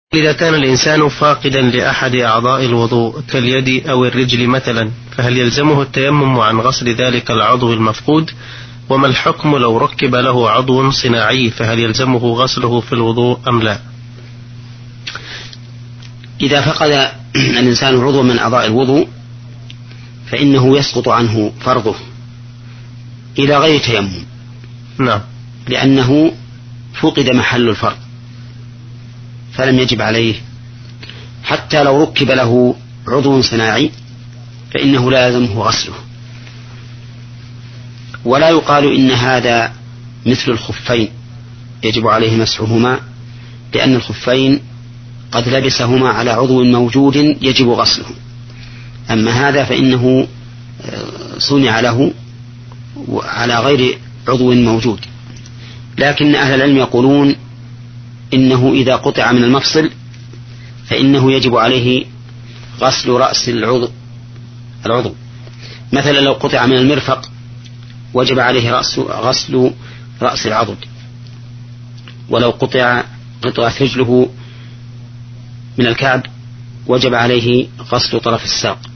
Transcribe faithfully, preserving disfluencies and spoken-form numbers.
إذا كان الإنسان فاقدا لأحد أعضاء الوضوء كاليد أو الرجل مثلا، فهل يلزمه التيمم عن غسل ذلك العضو المفقود؟ وما الحكم لو ركب له عضو صناعي، فهل يلزمه غسله في الوضوء أم لا؟ إذا فقد الإنسان عضو من أعضاء الوضوء فإنه يسقط عنه فرضه إلى غير تيمم. نعم. لأنه فقد محل الفرض فلم يجب عليه، حتى لو ركب له عضو صناعي فإنه لا يلزمه غسله. ولا يقال إن هذا مثل الخفين يجب عليه مسحهما، لأن الخفين قد لبسهما على عضو موجود يجب غسله، أما هذا فإنه صنع له على غير عضو موجود. لكن أهل العلم يقولون إنه إذا قطع من المفصل فإنه يجب عليه غسل رأس العضو, العضو. مثلا لو قطع من المرفق وجب عليه رأس غسل رأس العضد، ولو قطع قطعت رجله من الكعب وجب عليه غسل طرف الساق.